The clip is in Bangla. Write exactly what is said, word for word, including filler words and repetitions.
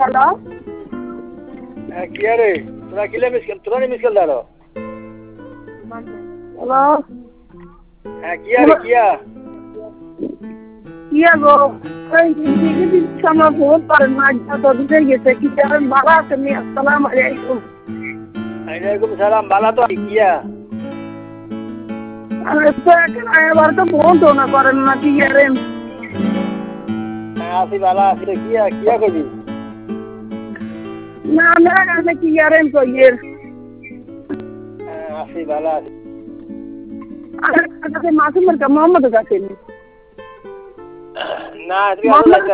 হ্যালো হ্যাঁ কি আরে তোরা কিলে মিস তোরা নি মিস কল দাও হ্যালো হ্যাঁ কি আরে কিয়া কিয়া গো এই দিকে দিকে আমরা ফোন করেন না তো দিতে গেছে কি করেন ভালো আছেন আসসালামু আলাইকুম আলাইকুম সালাম ভালো তো কিয়া আরে তো এবার তো ফোন তো না করেন না কি করেন হ্যাঁ আসি ভালো আছি কিয়া কিয়া কইবি না না আমি কি করেন কইয়ের হ্যাঁ আসি ভালো আছি আরে কাছে মাসুমের কা মোহাম্মদ কাছে না তুই